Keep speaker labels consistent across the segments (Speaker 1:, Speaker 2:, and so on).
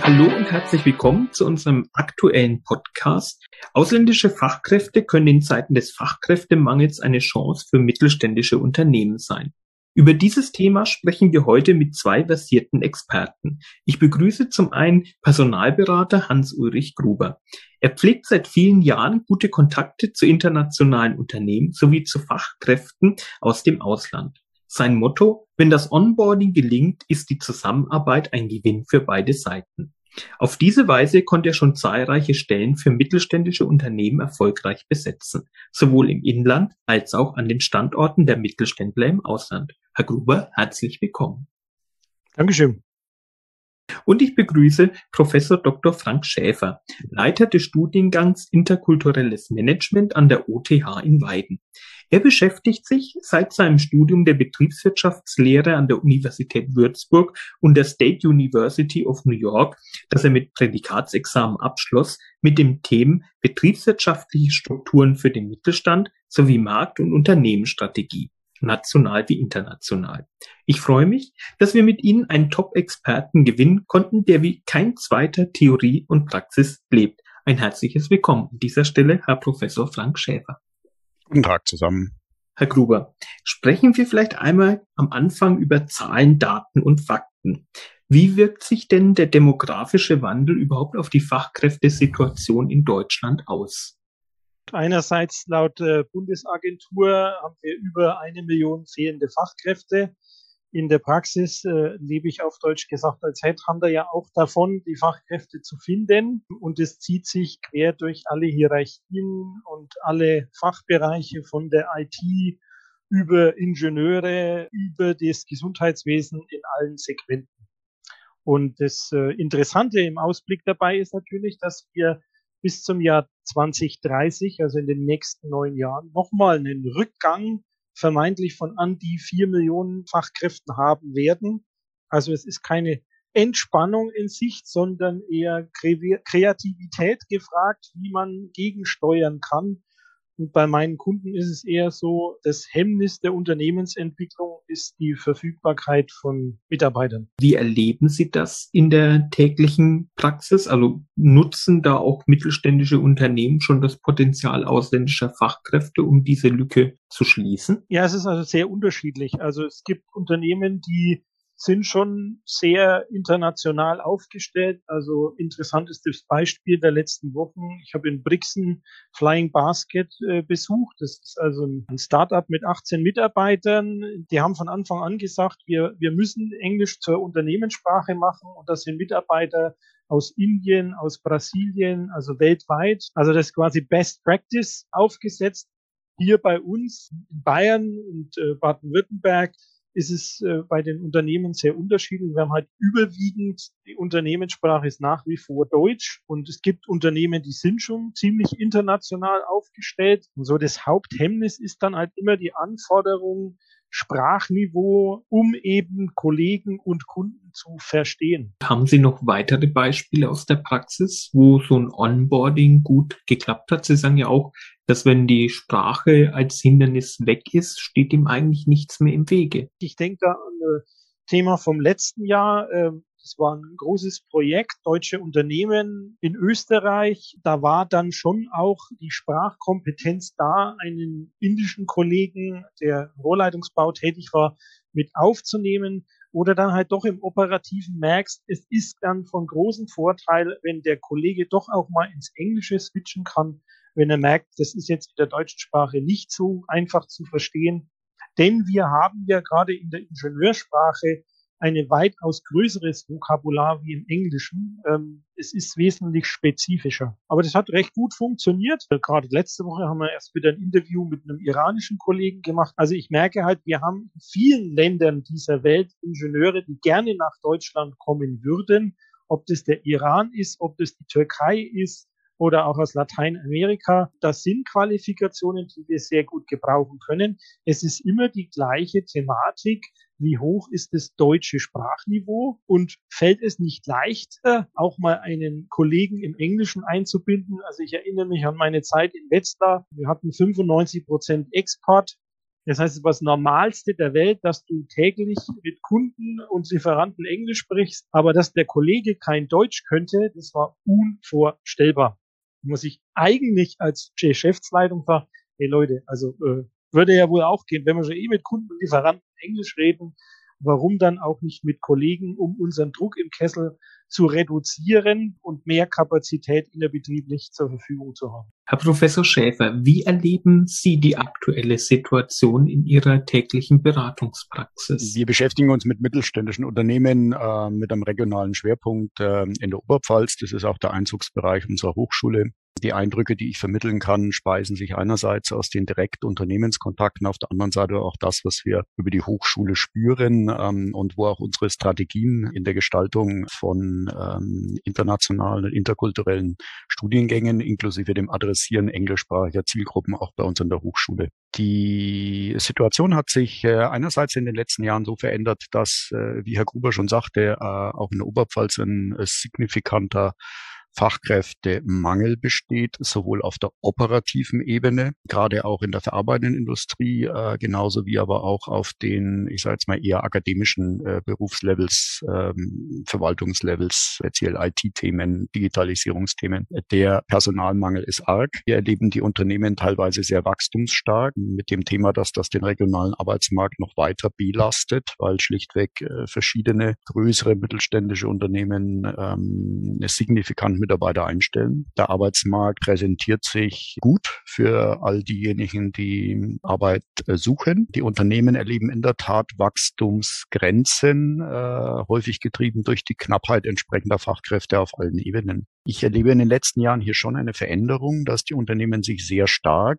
Speaker 1: Hallo und herzlich willkommen zu unserem aktuellen Podcast. Ausländische Fachkräfte können in Zeiten des Fachkräftemangels eine Chance für mittelständische Unternehmen sein. Über dieses Thema sprechen wir heute mit zwei versierten Experten. Ich begrüße zum einen Personalberater Hans-Ulrich Gruber. Er pflegt seit vielen Jahren gute Kontakte zu internationalen Unternehmen sowie zu Fachkräften aus dem Ausland. Sein Motto: Wenn das Onboarding gelingt, ist die Zusammenarbeit ein Gewinn für beide Seiten. Auf diese Weise konnte er schon zahlreiche Stellen für mittelständische Unternehmen erfolgreich besetzen, sowohl im Inland als auch an den Standorten der Mittelständler im Ausland. Herr Gruber, herzlich willkommen.
Speaker 2: Dankeschön.
Speaker 1: Und ich begrüße Professor Dr. Frank Schäfer, Leiter des Studiengangs Interkulturelles Management an der OTH in Weiden. Er beschäftigt sich seit seinem Studium der Betriebswirtschaftslehre an der Universität Würzburg und der State University of New York, das er mit Prädikatsexamen abschloss, mit den Themen betriebswirtschaftliche Strukturen für den Mittelstand sowie Markt- und Unternehmensstrategie, national wie international. Ich freue mich, dass wir mit Ihnen einen Top-Experten gewinnen konnten, der wie kein zweiter Theorie und Praxis lebt. Ein herzliches Willkommen an dieser Stelle, Herr Professor Frank Schäfer.
Speaker 2: Guten Tag zusammen.
Speaker 1: Herr Gruber, sprechen wir vielleicht einmal am Anfang über Zahlen, Daten und Fakten. Wie wirkt sich denn der demografische Wandel überhaupt auf die Fachkräftesituation in Deutschland aus?
Speaker 2: Einerseits laut Bundesagentur haben wir über 1 Million fehlende Fachkräfte. In der Praxis lebe ich auf Deutsch gesagt als Headhunter ja auch davon, die Fachkräfte zu finden. Und es zieht sich quer durch alle Hierarchien und alle Fachbereiche von der IT über Ingenieure, über das Gesundheitswesen in allen Segmenten. Und das Interessante im Ausblick dabei ist natürlich, dass wir bis zum Jahr 2030, also in den nächsten 9 Jahren, nochmal einen Rückgang vermeintlich von an die 4 Millionen Fachkräften haben werden. Also es ist keine Entspannung in Sicht, sondern eher Kreativität gefragt, wie man gegensteuern kann. Und bei meinen Kunden ist es eher so, das Hemmnis der Unternehmensentwicklung ist die Verfügbarkeit von Mitarbeitern.
Speaker 1: Wie erleben Sie das in der täglichen Praxis? Also nutzen da auch mittelständische Unternehmen schon das Potenzial ausländischer Fachkräfte, um diese Lücke zu schließen?
Speaker 2: Ja, es ist also sehr unterschiedlich. Also es gibt Unternehmen, die sind schon sehr international aufgestellt. Also interessant ist das Beispiel der letzten Wochen. Ich habe in Brixen Flying Basket besucht. Das ist also ein Startup mit 18 Mitarbeitern. Die haben von Anfang an gesagt, wir müssen Englisch zur Unternehmenssprache machen. Und das sind Mitarbeiter aus Indien, aus Brasilien, also weltweit. Also das ist quasi Best Practice aufgesetzt. Hier bei uns in Bayern und Baden-Württemberg ist es bei den Unternehmen sehr unterschiedlich. Wir haben halt überwiegend, die Unternehmenssprache ist nach wie vor Deutsch und es gibt Unternehmen, die sind schon ziemlich international aufgestellt. Und so das Haupthemmnis ist dann halt immer die Anforderung, Sprachniveau, um eben Kollegen und Kunden zu verstehen.
Speaker 1: Haben Sie noch weitere Beispiele aus der Praxis, wo so ein Onboarding gut geklappt hat? Sie sagen ja auch, dass wenn die Sprache als Hindernis weg ist, steht ihm eigentlich nichts mehr im Wege.
Speaker 2: Ich denke da an das Thema vom letzten Jahr. Das war ein großes Projekt, deutsche Unternehmen in Österreich. Da war dann schon auch die Sprachkompetenz da, einen indischen Kollegen, der im Rohrleitungsbau tätig war, mit aufzunehmen. Oder dann halt doch im Operativen merkst, es ist dann von großem Vorteil, wenn der Kollege doch auch mal ins Englische switchen kann, wenn er merkt, das ist jetzt in der deutschen Sprache nicht so einfach zu verstehen. Denn wir haben ja gerade in der Ingenieursprache ein weitaus größeres Vokabular wie im Englischen. Es ist wesentlich spezifischer. Aber das hat recht gut funktioniert. Gerade letzte Woche haben wir erst wieder ein Interview mit einem iranischen Kollegen gemacht. Also ich merke halt, wir haben in vielen Ländern dieser Welt Ingenieure, die gerne nach Deutschland kommen würden. Ob das der Iran ist, ob das die Türkei ist oder auch aus Lateinamerika. Das sind Qualifikationen, die wir sehr gut gebrauchen können. Es ist immer die gleiche Thematik. Wie hoch ist das deutsche Sprachniveau? Und fällt es nicht leichter, auch mal einen Kollegen im Englischen einzubinden? Also ich erinnere mich an meine Zeit in Wetzlar. Wir hatten 95% Export. Das heißt, es war das Normalste der Welt, dass du täglich mit Kunden und Lieferanten Englisch sprichst, aber dass der Kollege kein Deutsch könnte, das war unvorstellbar. Muss ich eigentlich als Geschäftsleitung sagen, hey Leute, also würde ja wohl auch gehen, wenn wir schon mit Kunden und Lieferanten Englisch reden, warum dann auch nicht mit Kollegen, um unseren Druck im Kessel zu reduzieren und mehr Kapazität innerbetrieblich zur Verfügung zu haben.
Speaker 1: Herr Professor Schäfer, wie erleben Sie die aktuelle Situation in Ihrer täglichen Beratungspraxis?
Speaker 3: Wir beschäftigen uns mit mittelständischen Unternehmen mit einem regionalen Schwerpunkt in der Oberpfalz. Das ist auch der Einzugsbereich unserer Hochschule. Die Eindrücke, die ich vermitteln kann, speisen sich einerseits aus den direkten Unternehmenskontakten, auf der anderen Seite auch das, was wir über die Hochschule spüren und wo auch unsere Strategien in der Gestaltung von internationalen und interkulturellen Studiengängen inklusive dem Adressieren englischsprachiger Zielgruppen auch bei uns an der Hochschule. Die Situation hat sich einerseits in den letzten Jahren so verändert, dass, wie Herr Gruber schon sagte, auch in der Oberpfalz ein signifikanter Fachkräftemangel besteht, sowohl auf der operativen Ebene, gerade auch in der verarbeitenden Industrie, genauso wie aber auch auf den, ich sage jetzt mal, eher akademischen Berufslevels, Verwaltungslevels, speziell IT-Themen, Digitalisierungsthemen. Der Personalmangel ist arg. Wir erleben die Unternehmen teilweise sehr wachstumsstark mit dem Thema, dass das den regionalen Arbeitsmarkt noch weiter belastet, weil schlichtweg verschiedene größere mittelständische Unternehmen signifikant Mitarbeiter einstellen. Der Arbeitsmarkt präsentiert sich gut für all diejenigen, die Arbeit suchen. Die Unternehmen erleben in der Tat Wachstumsgrenzen, häufig getrieben durch die Knappheit entsprechender Fachkräfte auf allen Ebenen. Ich erlebe in den letzten Jahren hier schon eine Veränderung, dass die Unternehmen sich sehr stark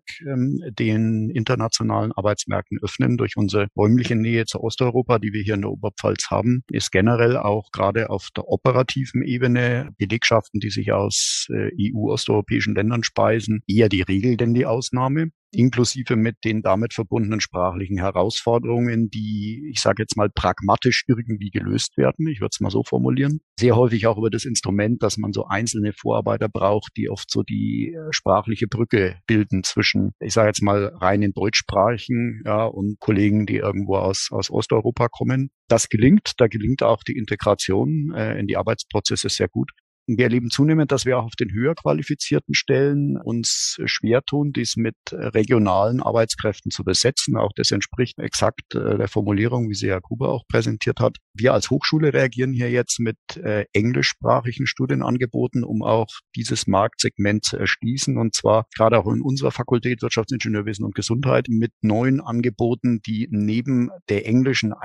Speaker 3: den internationalen Arbeitsmärkten öffnen. Durch unsere räumliche Nähe zu Osteuropa, die wir hier in der Oberpfalz haben, ist generell auch gerade auf der operativen Ebene Belegschaften, die sich aus EU-osteuropäischen Ländern speisen, eher die Regel denn die Ausnahme, inklusive mit den damit verbundenen sprachlichen Herausforderungen, die, ich sage jetzt mal, pragmatisch irgendwie gelöst werden. Ich würde es mal so formulieren. Sehr häufig auch über das Instrument, dass man so einzelne Vorarbeiter braucht, die oft so die sprachliche Brücke bilden zwischen, ich sage jetzt mal, reinen deutschsprachigen und Kollegen, die irgendwo aus Osteuropa kommen. Das gelingt. Da gelingt auch die Integration in die Arbeitsprozesse sehr gut. Wir erleben zunehmend, dass wir auch auf den höher qualifizierten Stellen uns schwer tun, dies mit regionalen Arbeitskräften zu besetzen. Auch das entspricht exakt der Formulierung, wie sie Herr Gruber auch präsentiert hat. Wir als Hochschule reagieren hier jetzt mit englischsprachigen Studienangeboten, um auch dieses Marktsegment zu erschließen. Und zwar gerade auch in unserer Fakultät Wirtschaftsingenieurwesen und Gesundheit mit neuen Angeboten, die neben der englischen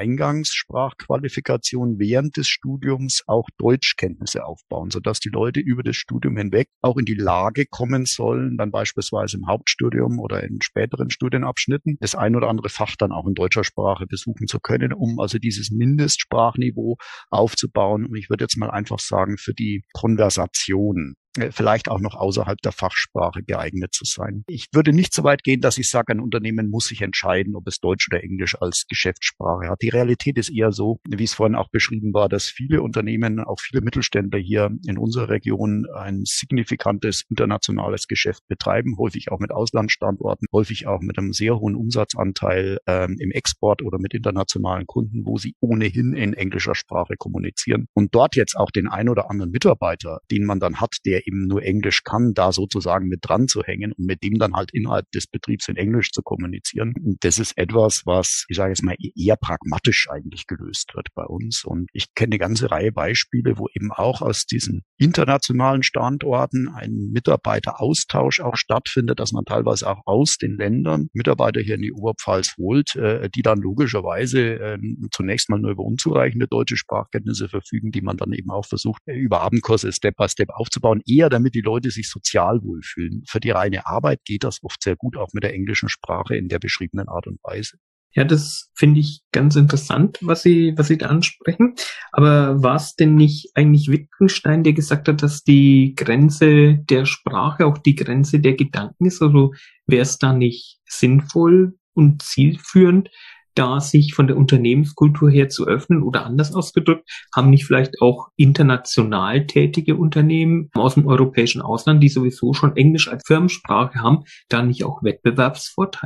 Speaker 3: Eingangssprachqualifikation während des Studiums auch Deutschkenntnisse aufbauen, sodass die Leute über das Studium hinweg auch in die Lage kommen sollen, dann beispielsweise im Hauptstudium oder in späteren Studienabschnitten das ein oder andere Fach dann auch in deutscher Sprache besuchen zu können, um also dieses Mindestsprachniveau aufzubauen. Und ich würde jetzt mal einfach sagen, für die Konversation vielleicht auch noch außerhalb der Fachsprache geeignet zu sein. Ich würde nicht so weit gehen, dass ich sage, ein Unternehmen muss sich entscheiden, ob es Deutsch oder Englisch als Geschäftssprache hat. Die Realität ist eher so, wie es vorhin auch beschrieben war, dass viele Unternehmen, auch viele Mittelständler hier in unserer Region ein signifikantes internationales Geschäft betreiben, häufig auch mit Auslandsstandorten, häufig auch mit einem sehr hohen Umsatzanteil im Export oder mit internationalen Kunden, wo sie ohnehin in englischer Sprache kommunizieren. Und dort jetzt auch den ein oder anderen Mitarbeiter, den man dann hat, der eben nur Englisch kann, da sozusagen mit dran zu hängen und mit dem dann halt innerhalb des Betriebs in Englisch zu kommunizieren. Und das ist etwas, was, ich sage jetzt mal, eher pragmatisch eigentlich gelöst wird bei uns. Und ich kenne eine ganze Reihe Beispiele, wo eben auch aus diesen internationalen Standorten ein Mitarbeiteraustausch auch stattfindet, dass man teilweise auch aus den Ländern Mitarbeiter hier in die Oberpfalz holt, die dann logischerweise zunächst mal nur über unzureichende deutsche Sprachkenntnisse verfügen, die man dann eben auch versucht, über Abendkurse Step by Step aufzubauen, eher damit die Leute sich sozial wohlfühlen. Für die reine Arbeit geht das oft sehr gut, auch mit der englischen Sprache in der beschriebenen Art und Weise.
Speaker 1: Ja, das finde ich ganz interessant, was Sie da ansprechen. Aber war es denn nicht eigentlich Wittgenstein, der gesagt hat, dass die Grenze der Sprache auch die Grenze der Gedanken ist? Also wäre es da nicht sinnvoll und zielführend, da sich von der Unternehmenskultur her zu öffnen, oder anders ausgedrückt, haben nicht vielleicht auch international tätige Unternehmen aus dem europäischen Ausland, die sowieso schon Englisch als Firmensprache haben, da nicht auch Wettbewerbsvorteile?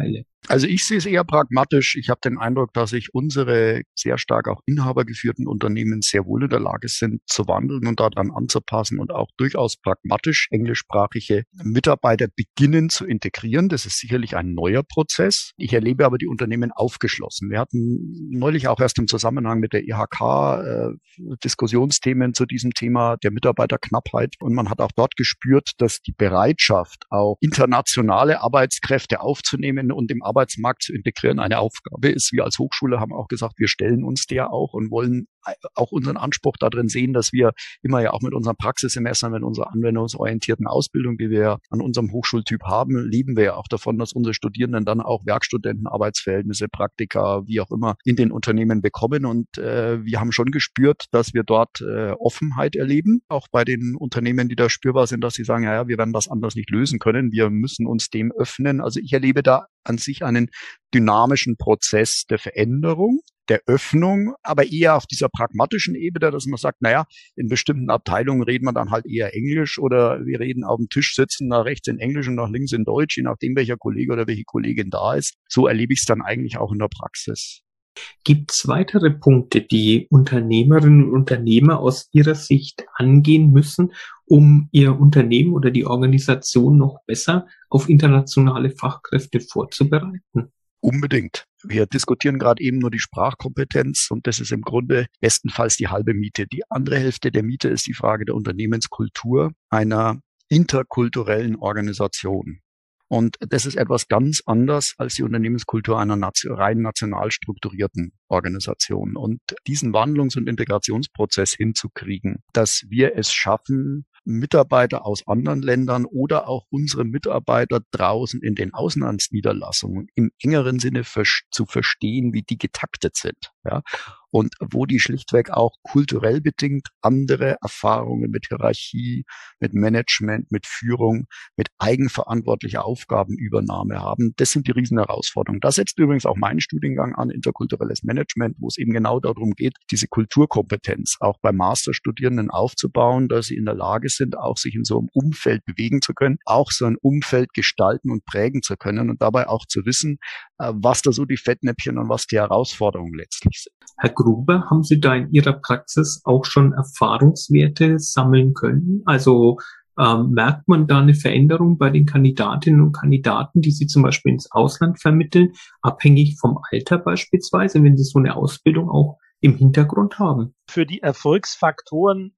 Speaker 3: Also ich sehe es eher pragmatisch. Ich habe den Eindruck, dass sich unsere sehr stark auch inhabergeführten Unternehmen sehr wohl in der Lage sind, zu wandeln und daran anzupassen und auch durchaus pragmatisch englischsprachige Mitarbeiter beginnen zu integrieren. Das ist sicherlich ein neuer Prozess. Ich erlebe aber die Unternehmen aufgeschlossen. Wir hatten neulich auch erst im Zusammenhang mit der IHK Diskussionsthemen zu diesem Thema der Mitarbeiterknappheit. Und man hat auch dort gespürt, dass die Bereitschaft, auch internationale Arbeitskräfte aufzunehmen und im Arbeitsmarkt zu integrieren, eine Aufgabe ist. Wir als Hochschule haben auch gesagt, wir stellen uns der auch und wollen auch unseren Anspruch darin sehen, dass wir immer ja auch mit unseren Praxissemestern, mit unserer anwendungsorientierten Ausbildung, die wir ja an unserem Hochschultyp haben, leben wir ja auch davon, dass unsere Studierenden dann auch Werkstudenten, Arbeitsverhältnisse, Praktika, wie auch immer, in den Unternehmen bekommen. Und wir haben schon gespürt, dass wir dort Offenheit erleben, auch bei den Unternehmen, die da spürbar sind, dass sie sagen, ja, wir werden das anders nicht lösen können. Wir müssen uns dem öffnen. Also ich erlebe da an sich einen dynamischen Prozess der Veränderung, der Öffnung, aber eher auf dieser pragmatischen Ebene, dass man sagt, naja, in bestimmten Abteilungen reden wir dann halt eher Englisch oder wir reden auf dem Tisch sitzen, nach rechts in Englisch und nach links in Deutsch, je nachdem, welcher Kollege oder welche Kollegin da ist. So erlebe ich es dann eigentlich auch in der Praxis.
Speaker 1: Gibt es weitere Punkte, die Unternehmerinnen und Unternehmer aus Ihrer Sicht angehen müssen, um ihr Unternehmen oder die Organisation noch besser auf internationale Fachkräfte vorzubereiten?
Speaker 3: Unbedingt. Wir diskutieren gerade eben nur die Sprachkompetenz und das ist im Grunde bestenfalls die halbe Miete. Die andere Hälfte der Miete ist die Frage der Unternehmenskultur einer interkulturellen Organisation. Und das ist etwas ganz anders als die Unternehmenskultur einer rein national strukturierten Organisation. Und diesen Wandlungs- und Integrationsprozess hinzukriegen, dass wir es schaffen, Mitarbeiter aus anderen Ländern oder auch unsere Mitarbeiter draußen in den Auslandsniederlassungen im engeren Sinne zu verstehen, wie die getaktet sind. Ja? Und wo die schlichtweg auch kulturell bedingt andere Erfahrungen mit Hierarchie, mit Management, mit Führung, mit eigenverantwortlicher Aufgabenübernahme haben. Das sind die Riesenherausforderungen. Da setzt übrigens auch mein Studiengang an, interkulturelles Management, wo es eben genau darum geht, diese Kulturkompetenz auch bei Masterstudierenden aufzubauen, dass sie in der Lage sind, auch sich in so einem Umfeld bewegen zu können, auch so ein Umfeld gestalten und prägen zu können und dabei auch zu wissen, was da so die Fettnäpfchen und was die Herausforderungen letztlich sind.
Speaker 1: Herr Gruber, haben Sie da in Ihrer Praxis auch schon Erfahrungswerte sammeln können? Also merkt man da eine Veränderung bei den Kandidatinnen und Kandidaten, die Sie zum Beispiel ins Ausland vermitteln, abhängig vom Alter beispielsweise, wenn Sie so eine Ausbildung auch im Hintergrund haben?
Speaker 2: Für die Erfolgsfaktoren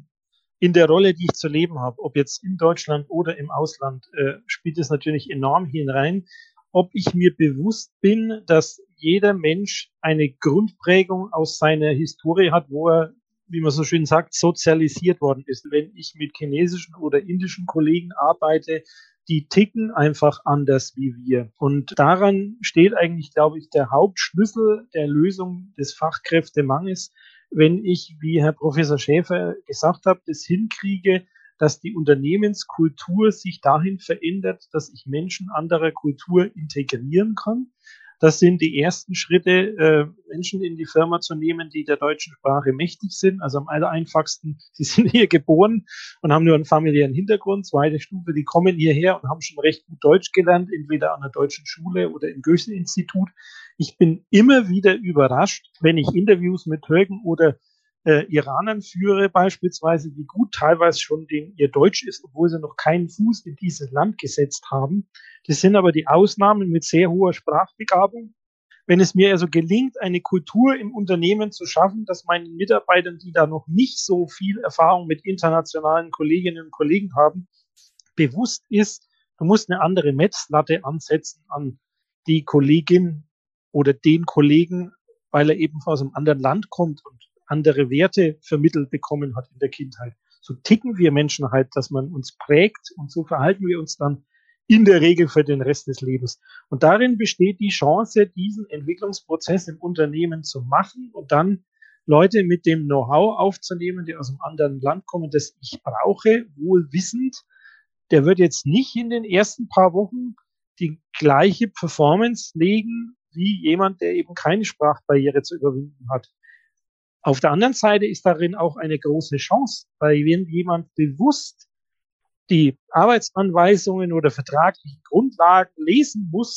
Speaker 2: in der Rolle, die ich zu leben habe, ob jetzt in Deutschland oder im Ausland, spielt es natürlich enorm hinein, ob ich mir bewusst bin, dass jeder Mensch eine Grundprägung aus seiner Historie hat, wo er, wie man so schön sagt, sozialisiert worden ist. Wenn ich mit chinesischen oder indischen Kollegen arbeite, die ticken einfach anders wie wir. Und daran steht eigentlich, glaube ich, der Hauptschlüssel der Lösung des Fachkräftemangels, wenn ich, wie Herr Professor Schäfer gesagt hat, das hinkriege, dass die Unternehmenskultur sich dahin verändert, dass ich Menschen anderer Kultur integrieren kann. Das sind die ersten Schritte, Menschen in die Firma zu nehmen, die der deutschen Sprache mächtig sind. Also am allereinfachsten, sie sind hier geboren und haben nur einen familiären Hintergrund. Zweite Stufe, die kommen hierher und haben schon recht gut Deutsch gelernt, entweder an der deutschen Schule oder im Goethe-Institut. Ich bin immer wieder überrascht, wenn ich Interviews mit Türken oder Iranern führe beispielsweise, wie gut teilweise schon ihr Deutsch ist, obwohl sie noch keinen Fuß in dieses Land gesetzt haben. Das sind aber die Ausnahmen mit sehr hoher Sprachbegabung. Wenn es mir also gelingt, eine Kultur im Unternehmen zu schaffen, dass meinen Mitarbeitern, die da noch nicht so viel Erfahrung mit internationalen Kolleginnen und Kollegen haben, bewusst ist, du musst eine andere Messlatte ansetzen an die Kollegin oder den Kollegen, weil er eben aus einem anderen Land kommt und andere Werte vermittelt bekommen hat in der Kindheit. So ticken wir Menschen halt, dass man uns prägt und so verhalten wir uns dann in der Regel für den Rest des Lebens. Und darin besteht die Chance, diesen Entwicklungsprozess im Unternehmen zu machen und dann Leute mit dem Know-how aufzunehmen, die aus einem anderen Land kommen, das ich brauche, wohl wissend. Der wird jetzt nicht in den ersten paar Wochen die gleiche Performance legen wie jemand, der eben keine Sprachbarriere zu überwinden hat. Auf der anderen Seite ist darin auch eine große Chance, weil wenn jemand bewusst die Arbeitsanweisungen oder vertraglichen Grundlagen lesen muss,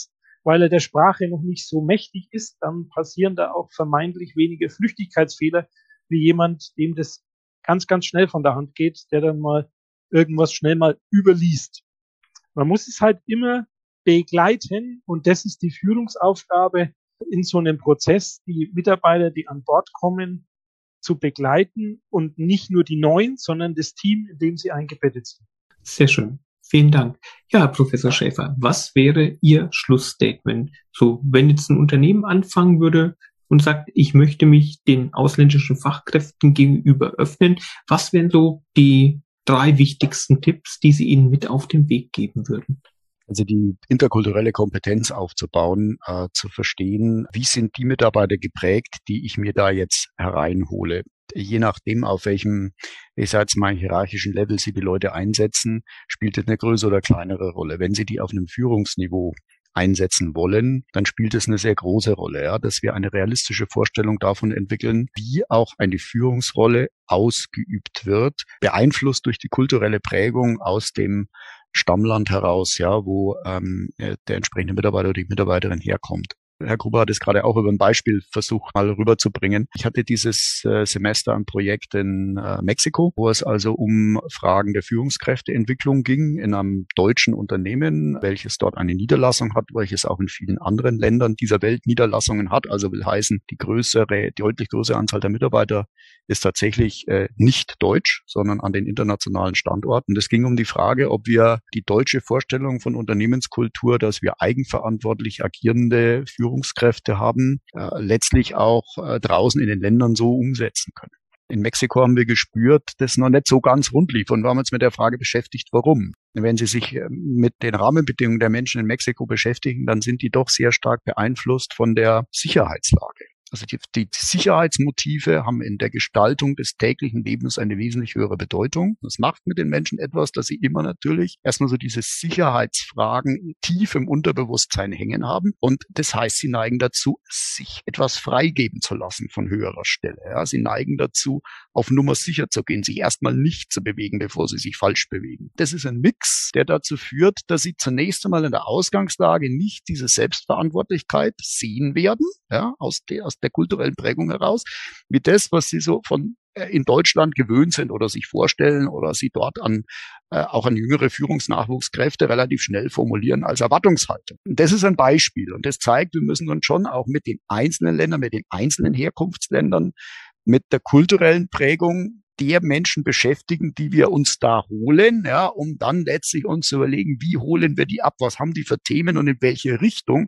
Speaker 2: weil er der Sprache noch nicht so mächtig ist, dann passieren da auch vermeintlich weniger Flüchtigkeitsfehler, wie jemand, dem das ganz, ganz schnell von der Hand geht, der dann mal irgendwas schnell mal überliest. Man muss es halt immer begleiten und das ist die Führungsaufgabe in so einem Prozess, die Mitarbeiter, die an Bord kommen, zu begleiten und nicht nur die Neuen, sondern das Team, in dem sie eingebettet sind.
Speaker 1: Sehr schön. Vielen Dank. Ja, Herr Professor Schäfer, was wäre Ihr Schlussstatement? So, wenn jetzt ein Unternehmen anfangen würde und sagt, ich möchte mich den ausländischen Fachkräften gegenüber öffnen, was wären so die 3 wichtigsten Tipps, die Sie ihnen mit auf den Weg geben würden?
Speaker 3: Also die interkulturelle Kompetenz aufzubauen, zu verstehen, wie sind die Mitarbeiter geprägt, die ich mir da jetzt hereinhole. Je nachdem, auf welchem, ich sage jetzt mal, hierarchischen Level Sie die Leute einsetzen, spielt es eine größere oder kleinere Rolle. Wenn Sie die auf einem Führungsniveau einsetzen wollen, dann spielt es eine sehr große Rolle, ja, dass wir eine realistische Vorstellung davon entwickeln, wie auch eine Führungsrolle ausgeübt wird, beeinflusst durch die kulturelle Prägung aus dem Stammland heraus, ja, wo der entsprechende Mitarbeiter oder die Mitarbeiterin herkommt. Herr Gruber hat es gerade auch über ein Beispiel versucht, mal rüberzubringen. Ich hatte dieses Semester ein Projekt in Mexiko, wo es also um Fragen der Führungskräfteentwicklung ging in einem deutschen Unternehmen, welches dort eine Niederlassung hat, welches auch in vielen anderen Ländern dieser Welt Niederlassungen hat. Also will heißen, die deutlich größere Anzahl der Mitarbeiter ist tatsächlich nicht deutsch, sondern an den internationalen Standorten. Es ging um die Frage, ob wir die deutsche Vorstellung von Unternehmenskultur, dass wir eigenverantwortlich agierende Führungskräfte haben, letztlich auch draußen in den Ländern so umsetzen können. In Mexiko haben wir gespürt, dass noch nicht so ganz rund lief und wir haben uns mit der Frage beschäftigt, warum. Wenn Sie sich mit den Rahmenbedingungen der Menschen in Mexiko beschäftigen, dann sind die doch sehr stark beeinflusst von der Sicherheitslage. Also die Sicherheitsmotive haben in der Gestaltung des täglichen Lebens eine wesentlich höhere Bedeutung. Das macht mit den Menschen etwas, dass sie immer natürlich erstmal so diese Sicherheitsfragen tief im Unterbewusstsein hängen haben. Und das heißt, sie neigen dazu, sich etwas freigeben zu lassen von höherer Stelle. Ja, sie neigen dazu, auf Nummer sicher zu gehen, sich erstmal nicht zu bewegen, bevor sie sich falsch bewegen. Das ist ein Mix, der dazu führt, dass sie zunächst einmal in der Ausgangslage nicht diese Selbstverantwortlichkeit sehen werden, ja, aus der kulturellen Prägung heraus, wie das, was sie so von in Deutschland gewöhnt sind oder sich vorstellen oder sie dort auch an jüngere Führungsnachwuchskräfte relativ schnell formulieren als Erwartungshaltung. Und das ist ein Beispiel und das zeigt, wir müssen uns schon auch mit den einzelnen Ländern, mit den einzelnen Herkunftsländern, mit der kulturellen Prägung der Menschen beschäftigen, die wir uns da holen, ja, um dann letztlich uns zu überlegen, wie holen wir die ab, was haben die für Themen und in welche Richtung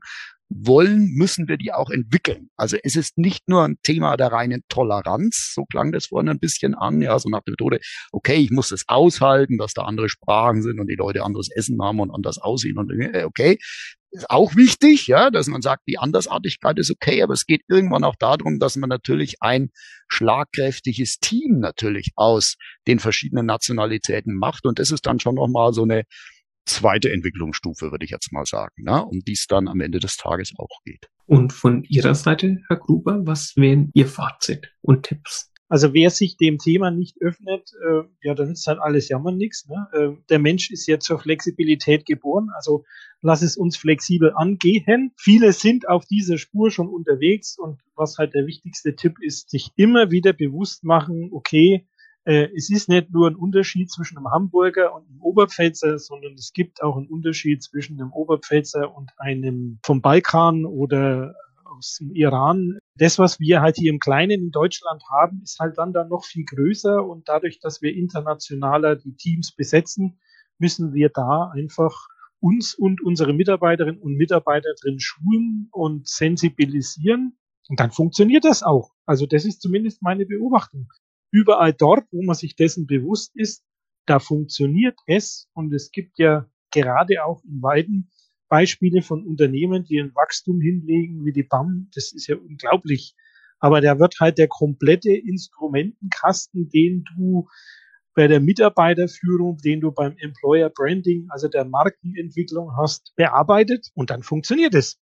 Speaker 3: müssen wir die auch entwickeln. Also es ist nicht nur ein Thema der reinen Toleranz, so klang das vorhin ein bisschen an, ja, so nach der Methode, okay, ich muss das aushalten, dass da andere Sprachen sind und die Leute anderes Essen haben und anders aussehen und okay, ist auch wichtig, ja, dass man sagt, die Andersartigkeit ist okay, aber es geht irgendwann auch darum, dass man natürlich ein schlagkräftiges Team natürlich aus den verschiedenen Nationalitäten macht und das ist dann schon nochmal so eine zweite Entwicklungsstufe, würde ich jetzt mal sagen, ne? Um die es dann am Ende des Tages auch geht.
Speaker 1: Und von Ihrer Seite, Herr Gruber, was wären Ihr Fazit und Tipps?
Speaker 2: Also wer sich dem Thema nicht öffnet, ja, dann ist halt alles jammern nichts. Ne? Der Mensch ist ja zur Flexibilität geboren, also lass es uns flexibel angehen. Viele sind auf dieser Spur schon unterwegs und was halt der wichtigste Tipp ist, sich immer wieder bewusst machen, okay, es ist nicht nur ein Unterschied zwischen einem Hamburger und einem Oberpfälzer, sondern es gibt auch einen Unterschied zwischen einem Oberpfälzer und einem vom Balkan oder aus dem Iran. Das, was wir halt hier im Kleinen in Deutschland haben, ist halt dann noch viel größer und dadurch, dass wir internationaler die Teams besetzen, müssen wir da einfach uns und unsere Mitarbeiterinnen und Mitarbeiter drin schulen und sensibilisieren und dann funktioniert das auch. Also das ist zumindest meine Beobachtung. Überall dort, wo man sich dessen bewusst ist, da funktioniert es und es gibt ja gerade auch in Weiden Beispiele von Unternehmen, die ein Wachstum hinlegen, wie die BAM, das ist ja unglaublich. Aber da wird halt der komplette Instrumentenkasten, den du bei der Mitarbeiterführung, den du beim Employer Branding, also der Markenentwicklung hast, bearbeitet und dann funktioniert es.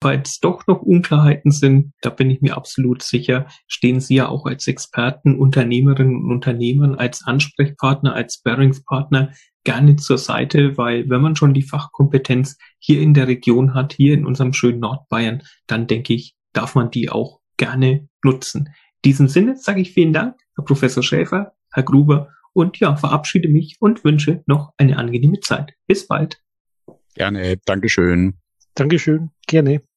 Speaker 1: Falls doch noch Unklarheiten sind, da bin ich mir absolut sicher, stehen Sie ja auch als Experten, Unternehmerinnen und Unternehmern, als Ansprechpartner, als Sparringspartner gerne zur Seite, weil wenn man schon die Fachkompetenz hier in der Region hat, hier in unserem schönen Nordbayern, dann denke ich, darf man die auch gerne nutzen. In diesem Sinne sage ich vielen Dank, Herr Professor Schäfer, Herr Gruber, und ja, verabschiede mich und wünsche noch eine angenehme Zeit. Bis bald.
Speaker 3: Gerne, Dankeschön.
Speaker 2: Dankeschön, gerne.